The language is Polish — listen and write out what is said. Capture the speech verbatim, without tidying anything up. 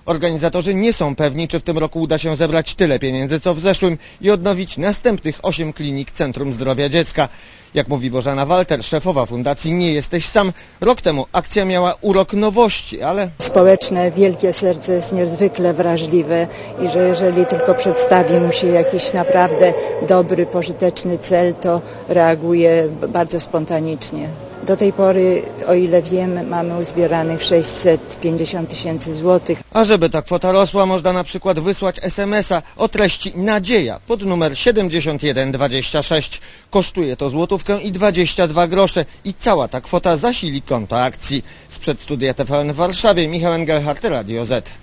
Organizatorzy nie są pewni, czy w tym roku uda się zebrać tyle pieniędzy, co w zeszłym i odnowić następnych osiem klinik Centrum Zdrowia Dziecka. Jak mówi Bożena Walter, szefowa fundacji Nie Jesteś Sam, rok temu akcja miała urok nowości, ale... Społeczne wielkie serce jest niezwykle wrażliwe i że jeżeli tylko przedstawi mu się jakiś naprawdę dobry, pożyteczny cel, to reaguje bardzo spontanicznie. Do tej pory, o ile wiem, mamy uzbieranych sześćset pięćdziesiąt tysięcy złotych. A żeby ta kwota rosła, można na przykład wysłać es em es a o treści Nadzieja pod numer siedemdziesiąt jeden dwadzieścia sześć. Kosztuje to złotówkę i dwadzieścia dwa grosze i cała ta kwota zasili konto akcji. Sprzed studia T V N w Warszawie Michał Engelhardt, Radio Z.